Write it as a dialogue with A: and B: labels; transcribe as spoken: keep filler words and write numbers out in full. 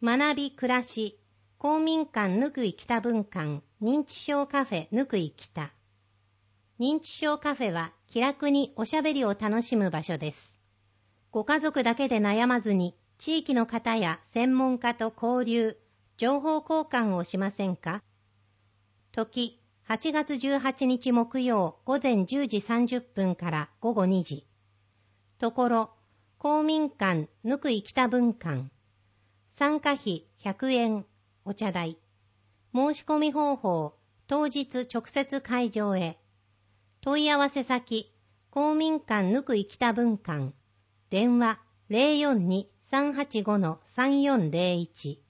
A: 学び暮らし公民館ぬくい北分館認知症カフェぬくい北。認知症カフェは気楽におしゃべりを楽しむ場所です。ご家族だけで悩まずに地域の方や専門家と交流、情報交換をしませんか？時、はちがつじゅうはちにち木曜午前じゅうじさんじゅっぷんから午後にじ。ところ、公民館ぬくい北分館。参加費ひゃくえん、お茶代。申し込み方法、当日直接会場へ。問い合わせ先、公民館ぬくい北分館。電話 ゼロよんに さんはちご さんよんゼロいち。